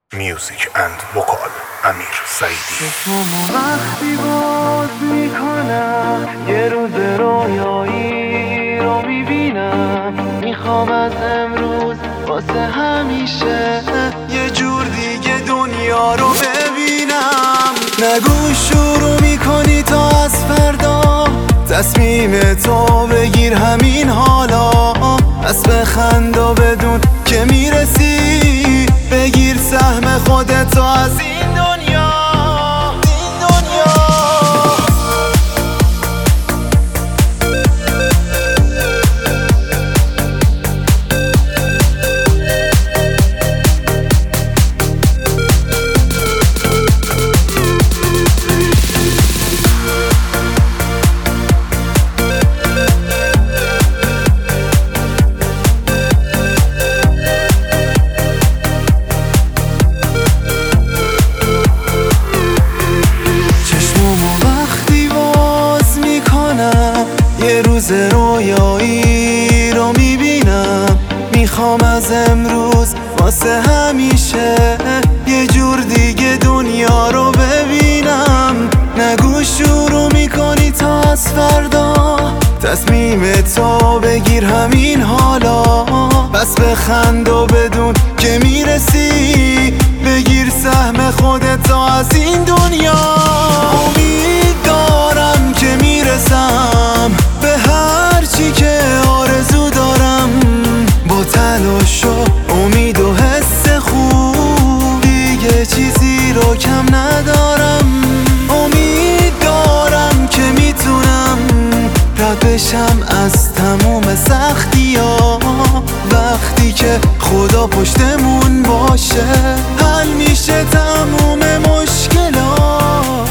میوزیک اند وکال امیر سعیدی. چشمامو وقتی باز میکنم یه روز رویایی رو میبینم، میخوام از امروز واسه همیشه یه جور دیگه دنیا رو ببینم. نگو شروع میکنی تا از فردا، تصمیم تو بگیر همین حالا. از بخند و بدون که میرسی، بگیر سهم خودتو از این دنیا. یه روز رویایی رو میبینم، میخوام از امروز واسه همیشه یه جور دیگه دنیا رو ببینم. نگو شروع میکنی تا از فردا، تصمیم تو بگیر همین حالا. بس بخند و بدون که میرسی، بگیر سهم خودتو از این دنیا. امید دارم که میرسم به هر چی که آرزو دارم، با تلاش و امید و حس خوب دیگه چیزی رو کم ندارم. امید دارم که میتونم رد بشم از تموم سختی‌ها، وقتی که خدا پشتمون باشه حل میشه تموم مشکلات.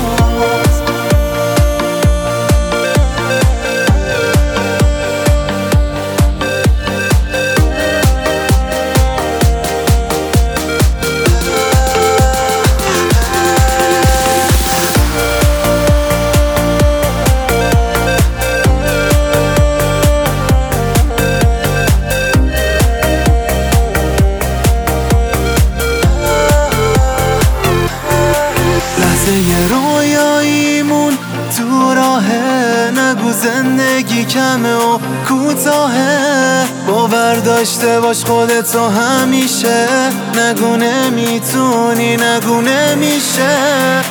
یه رویاییمون تو راهه، نگو زندگی کمه و کوتاهه. باور داشته باش خودتو همیشه، نگو نمیتونی، نگو نمیشه.